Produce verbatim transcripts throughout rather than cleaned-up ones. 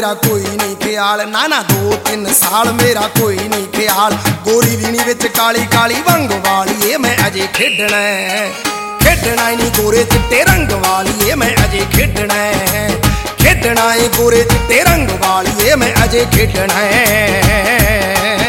मेरा कोई नहीं ख्याल, ना ना दो तीन साल मेरा कोई नहीं ख्याल। गोरी रीणी विच काली काली वंग वाली मैं अजे खेडना है, खेडना ही नहीं गोरे चिट्टे रंग वाली मैं अजे खेडना है, खेडना है गोरे चिट्टे रंग वाली मैं अजे खेडना है।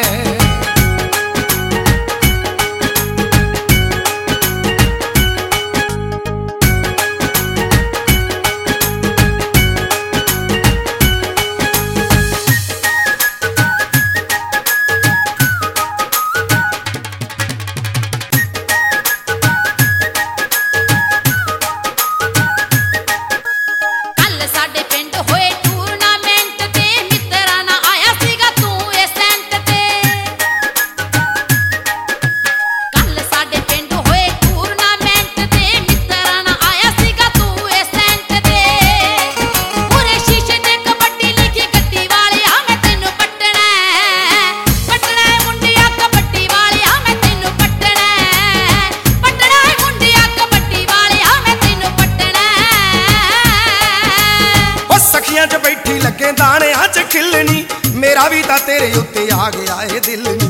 लगे दाने अच खिलनी मेरा भी ता तेरे उत्ते आ गया है दिल नी,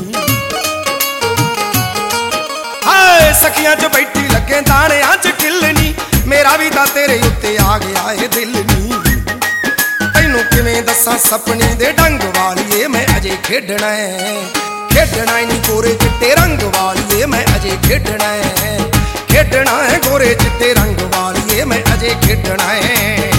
हाय सखियां च बैठी लगे दाने अच खिलनी मेरा भी ता तेरे उत्ते आ गया है दिल नी। तैनू किवें दसां सपने दे डंग वालीए मैं अजे खेडना है, खेडना नहीं गोरे चिट्टे रंग वालीए मैं अजे खेडना है, खेडना है गोरे चिट्टे रंग वालीए मैं अजे खेडना है।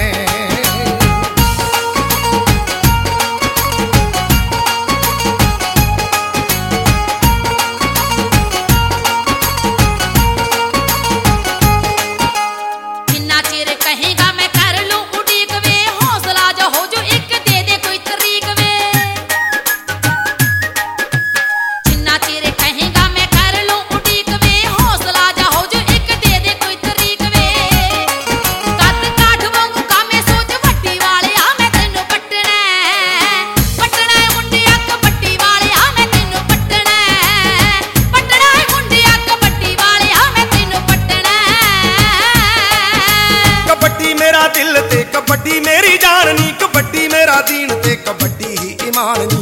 दिल ते कबड्डी मेरी जान नी, कबड्डी मेरा दीन ते कबड्डी ही ईमान नी,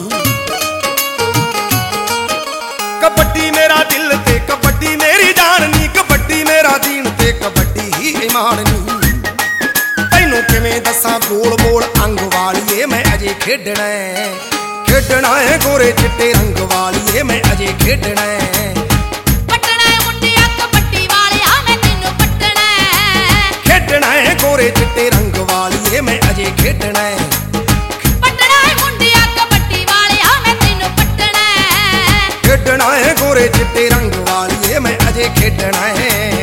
कबड्डी मेरा दिल ते कबड्डी मेरी जान नी, कबड्डी मेरा दीन ते कबड्डी ही ईमान नी। तैनू किवें दसां गोल गोल अंग वालीए मैं अजे खेडना है, खेडना है गोरे चिट्टे रंग वालीए मैं अजे खेडना है, खेडना है गोरे चिट्टे रंग वालीए मैं अजे खेडना है, पटना है मुंडिया कबड्डी वालिया मैं तेनू पटना है, खेडना है गोरे चिट्टे रंग वालीए मैं अजे खेडना है।